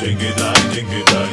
деньги дай, деньги дай.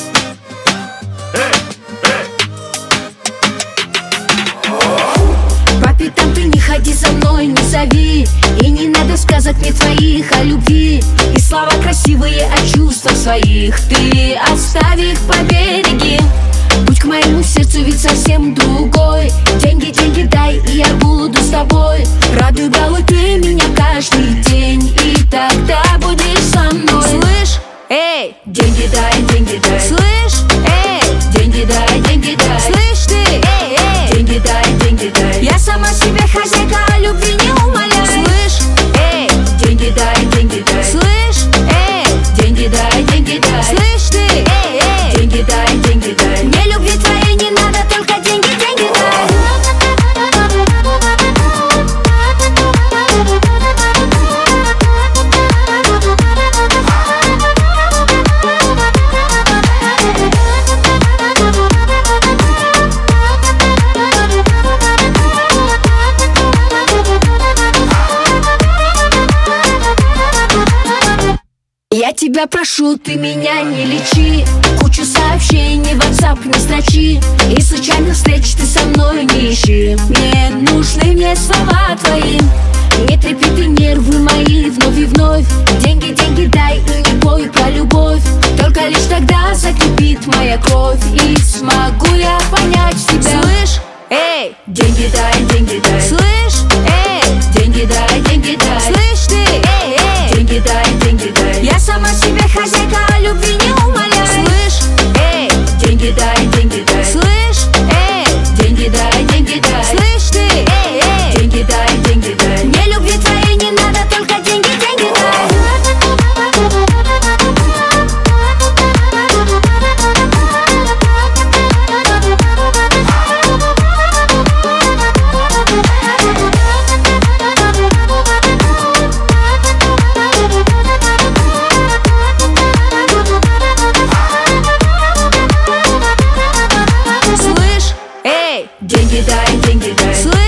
По пятам ты не ходи за мной, не зови. И не надо сказок мне твоих о любви. И слова красивые о чувствах своих ты оставь их по береги. Путь к моему сердцу ведь совсем другой. Деньги, деньги дай, и я буду с тобой. Радуй, балуй ты меня каждый день, и тогда будешь со мной. Слышь, эй, деньги дай, деньги дай. Слышь, эй, деньги дай, деньги дай. Слышь ты, эй, эй, деньги дай, деньги дай. Я сама себе хозяйка, о любви не умоляй. Слышь, эй, деньги дай, деньги дай. Слышь, эй, деньги дай, деньги дай. Слышь ты, эй, эй, деньги дай, деньги дай. Мне любви твоей не надо, только деньги, деньги дай. Я тебя прошу, ты меня не лечи. Кучу сообщений в WhatsApp не строчи. И случайных встреч ты со мной не ищи. Мне нужны слова твои. Не трепи ты нервы мои вновь и вновь. Деньги, деньги дай, и не пой про любовь. Только лишь тогда закипит моя кровь, и смогу я понять тебя. Слышь, эй, деньги дай, деньги дай. Слышь, эй, деньги дай, деньги дай. Слышь ты, эй, эй, деньги дай, деньги дай. Я сама себе хозяйка, о любви не умоляй. Слышь, эй, деньги дай, деньги дай. Слышь, эй, деньги дай, деньги дай. Слышь ты, эй, эй, деньги дай, деньги дай. Мне любви твоей не надо, только деньги, деньги дай. Деньги дай, деньги дай.